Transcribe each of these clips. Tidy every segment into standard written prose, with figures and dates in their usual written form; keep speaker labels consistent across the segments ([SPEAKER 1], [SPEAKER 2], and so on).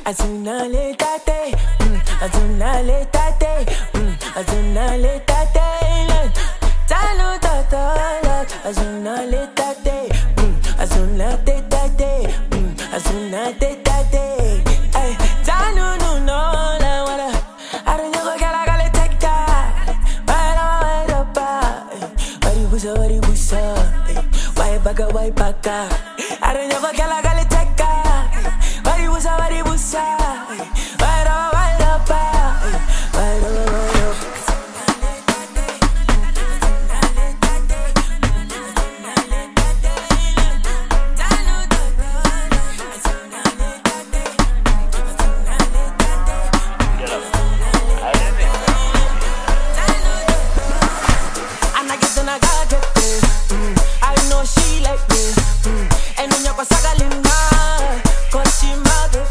[SPEAKER 1] Azunaletate, azunaletate, azunaletate, talutata, azunaletate, azunaletate, azunaletate, ay, tanu no la wala, aranyo kala kala tekta, wala pa, wari busa, wai baka, aranyo kala kala tekta. Wari busa, wara pa, I know she like me, and when you're sagalina, cause she mother.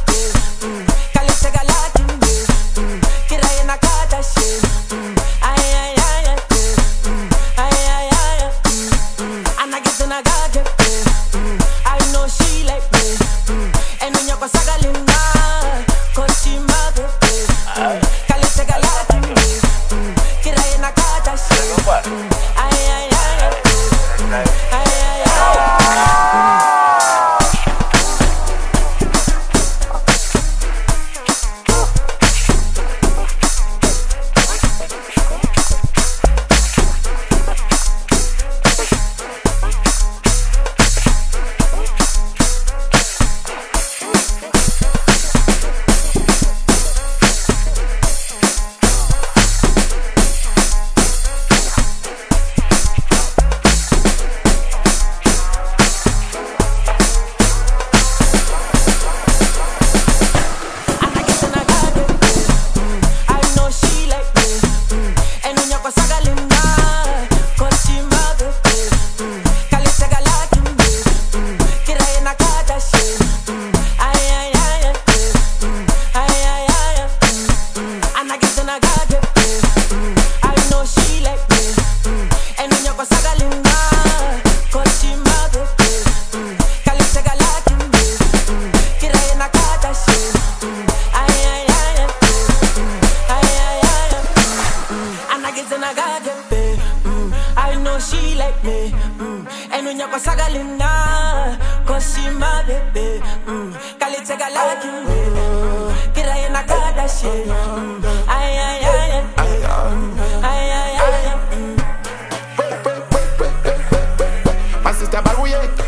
[SPEAKER 1] I know she like me, and when you're sagalina, cause she mother. Kalite galati, kiraye na kata she. I know she like me, and when you're sagalina, cause she my baby. Kalite galati, kiraye na kata she.
[SPEAKER 2] My sister Barouye.